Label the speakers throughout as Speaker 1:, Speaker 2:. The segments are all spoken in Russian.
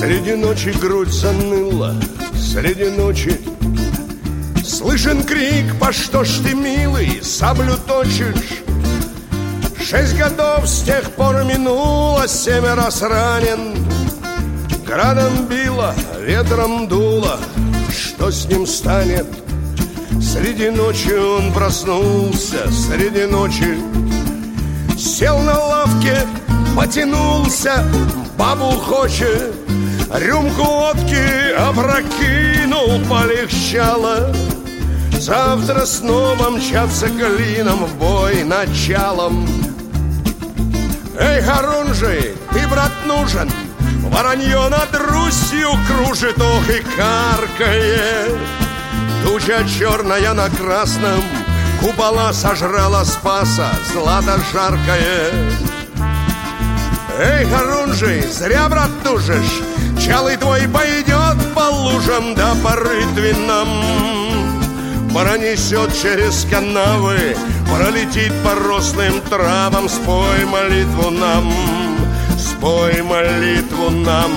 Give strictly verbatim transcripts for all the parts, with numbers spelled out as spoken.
Speaker 1: Среди ночи грудь заныла, среди ночи слышен крик: по что ж ты, милый, саблю точишь? Шесть годов с тех пор минуло, семь раз ранен. Градом било, ветром дуло, что с ним станет? Среди ночи он проснулся, среди ночи сел на лавке, потянулся, бабу хочет, рюмку водки опрокинул, полегчало. Завтра снова мчаться клином в бой началом. Эй, Хорунжий, ты, брат, нужен, воронье над Русью кружит, ох и каркает. Туча черная на красном, купола сожрала Спаса, злато жаркое. Эй, Хорунжий, зря, брат, тужишь, чалый твой пойдет по лужам да по рытвинам. Пронесет через канавы, пролетит по росным травам. Спой молитву нам, спой молитву нам.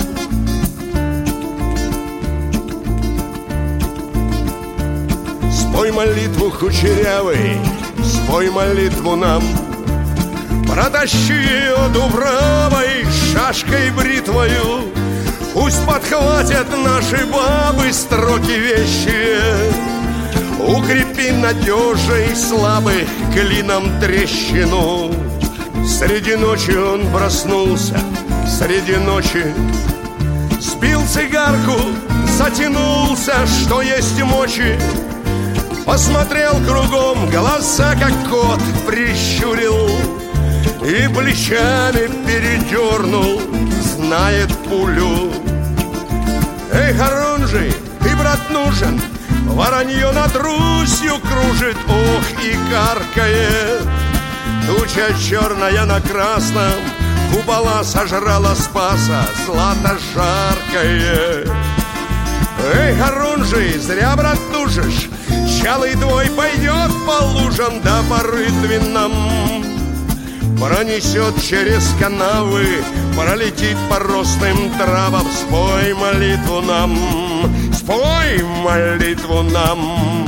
Speaker 1: Спой молитву, кучерявый, спой молитву нам. Протащи ее дубравой, шашкой бритвою. Пусть подхватят наши бабы строки вещие. Укрепи надежей слабых клином трещину. Среди ночи он проснулся, среди ночи сбил цигарку, затянулся, что есть мочи. Посмотрел кругом, глаза как кот прищурил и плечами передернул, знает пулю. Эй, Хорунжий, ты, брат, нужен, воронье над Русью кружит, ох и каркает. Туча черная на красном, купола сожрала Спаса, злато жаркое. Эй, Хорунжий, зря, брат, тужишь, чалый твой пойдет по лужам да по рытвинам. Пронесет через канавы, пролетит по росным травам. Спой молитву нам, спой молитву нам.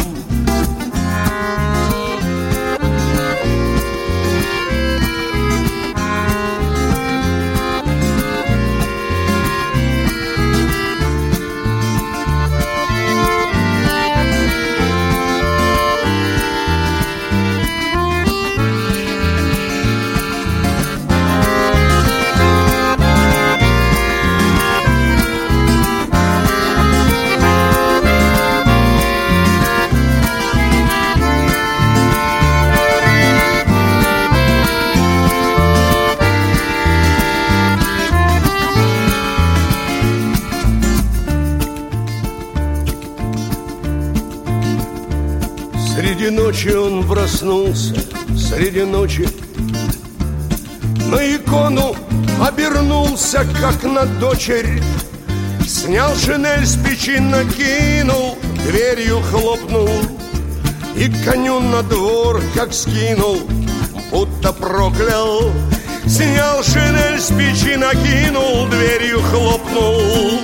Speaker 1: Среди ночи он проснулся, среди ночи на икону обернулся, как на дочерь. Снял шинель с печи, накинул, дверью хлопнул и коню на двор как скинул, будто проклял. Снял шинель с печи, накинул, дверью хлопнул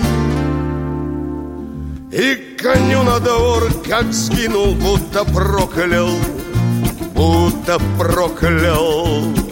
Speaker 1: и коню на двор как скинул, будто проклял, будто проклял.